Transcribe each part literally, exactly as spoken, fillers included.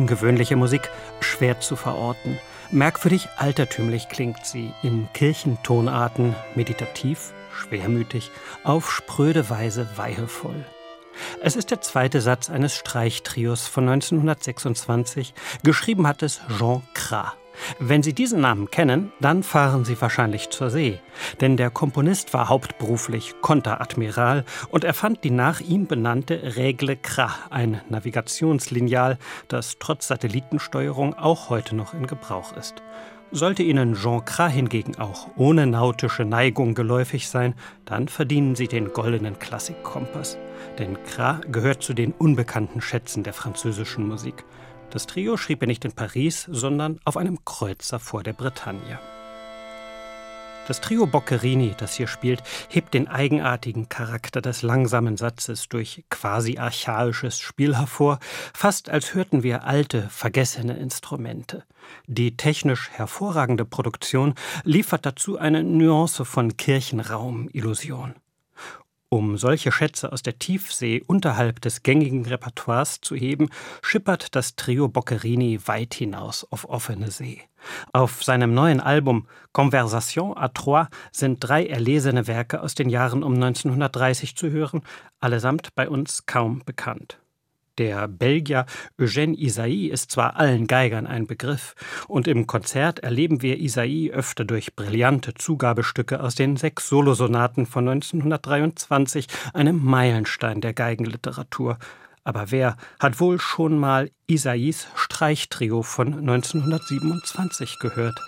ungewöhnliche Musik schwer zu verorten. Merkwürdig altertümlich klingt sie, in Kirchentonarten, meditativ, schwermütig, auf spröde Weise weihevoll. Es ist der zweite Satz eines Streichtrios von neunzehnhundertsechsundzwanzig. Geschrieben hat es Jean Cras. Wenn Sie diesen Namen kennen, dann fahren Sie wahrscheinlich zur See. Denn der Komponist war hauptberuflich Konteradmiral und erfand die nach ihm benannte Règle Cras, ein Navigationslineal, das trotz Satellitensteuerung auch heute noch in Gebrauch ist. Sollte Ihnen Jean Cras hingegen auch ohne nautische Neigung geläufig sein, dann verdienen Sie den goldenen Klassikkompass. Denn Cras gehört zu den unbekannten Schätzen der französischen Musik. Das Trio schrieb er nicht in Paris, sondern auf einem Kreuzer vor der Bretagne. Das Trio Boccherini, das hier spielt, hebt den eigenartigen Charakter des langsamen Satzes durch quasi archaisches Spiel hervor, fast als hörten wir alte, vergessene Instrumente. Die technisch hervorragende Produktion liefert dazu eine Nuance von Kirchenraum-Illusion. Um solche Schätze aus der Tiefsee unterhalb des gängigen Repertoires zu heben, schippert das Trio Boccherini weit hinaus auf offene See. Auf seinem neuen Album Conversation à Trois sind drei erlesene Werke aus den Jahren um neunzehnhundertdreißig zu hören, allesamt bei uns kaum bekannt. Der Belgier Eugène Ysaÿe ist zwar allen Geigern ein Begriff, und im Konzert erleben wir Ysaÿe öfter durch brillante Zugabestücke aus den sechs Solosonaten von neunzehnhundertdreiundzwanzig, einem Meilenstein der Geigenliteratur. Aber wer hat wohl schon mal Ysaÿes Streichtrio von neunzehnhundertsiebenundzwanzig gehört?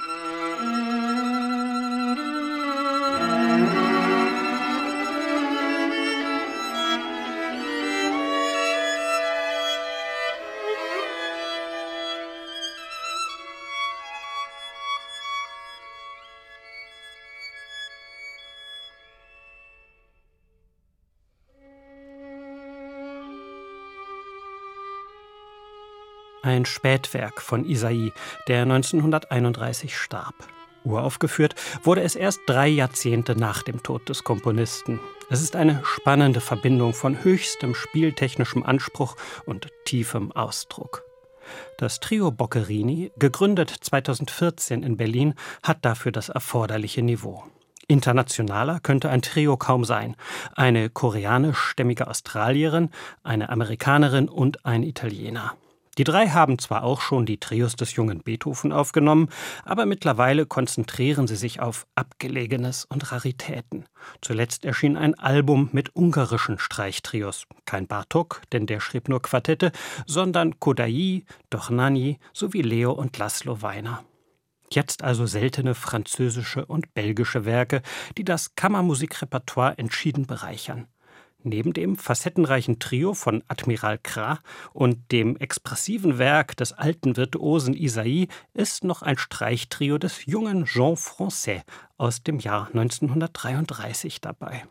Ein Spätwerk von Ysaÿe, der neunzehnhunderteinunddreißig starb. Uraufgeführt wurde es erst drei Jahrzehnte nach dem Tod des Komponisten. Es ist eine spannende Verbindung von höchstem spieltechnischem Anspruch und tiefem Ausdruck. Das Trio Boccherini, gegründet zweitausendvierzehn in Berlin, hat dafür das erforderliche Niveau. Internationaler könnte ein Trio kaum sein. Eine koreanischstämmige Australierin, eine Amerikanerin und ein Italiener. Die drei haben zwar auch schon die Trios des jungen Beethoven aufgenommen, aber mittlerweile konzentrieren sie sich auf Abgelegenes und Raritäten. Zuletzt erschien ein Album mit ungarischen Streichtrios. Kein Bartók, denn der schrieb nur Quartette, sondern Kodály, Dohnányi sowie Leo und Laszlo Weiner. Jetzt also seltene französische und belgische Werke, die das Kammermusikrepertoire entschieden bereichern. Neben dem facettenreichen Trio von Admiral Cras und dem expressiven Werk des alten Virtuosen Ysaÿe ist noch ein Streichtrio des jungen Jean Francaix aus dem Jahr neunzehnhundertdreiunddreißig dabei.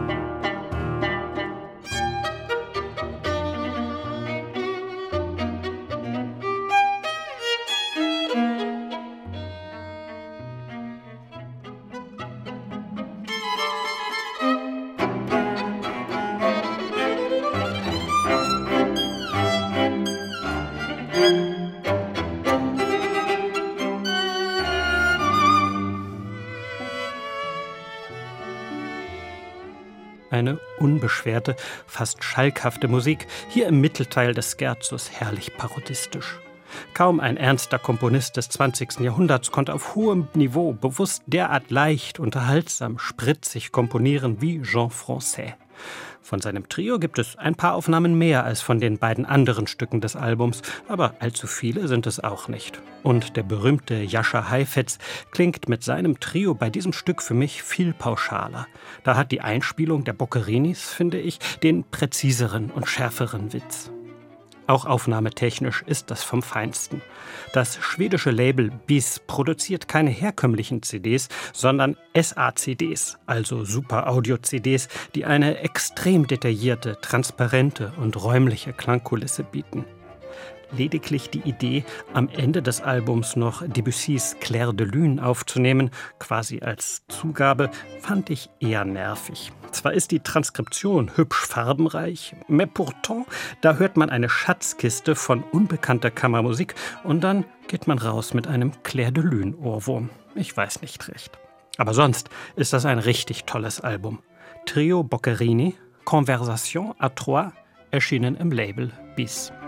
Eine unbeschwerte, fast schalkhafte Musik, hier im Mittelteil des Scherzos herrlich parodistisch. Kaum ein ernster Komponist des zwanzigsten Jahrhunderts konnte auf hohem Niveau bewusst derart leicht, unterhaltsam, spritzig komponieren wie Jean Francaix. Von seinem Trio gibt es ein paar Aufnahmen mehr als von den beiden anderen Stücken des Albums, aber allzu viele sind es auch nicht. Und der berühmte Jascha Heifetz klingt mit seinem Trio bei diesem Stück für mich viel pauschaler. Da hat die Einspielung der Boccherinis, finde ich, den präziseren und schärferen Witz. Auch aufnahmetechnisch ist das vom Feinsten. Das schwedische Label Bis produziert keine herkömmlichen C Ds, sondern S A C Ds, also Super-Audio-C Ds, die eine extrem detaillierte, transparente und räumliche Klangkulisse bieten. Lediglich die Idee, am Ende des Albums noch Debussys Clair de Lune aufzunehmen, quasi als Zugabe, fand ich eher nervig. Zwar ist die Transkription hübsch farbenreich, mais pourtant, da hört man eine Schatzkiste von unbekannter Kammermusik und dann geht man raus mit einem Clair de Lune Ohrwurm. Ich weiß nicht recht. Aber sonst ist das ein richtig tolles Album. Trio Boccherini, Conversation à trois, erschienen im Label Bis.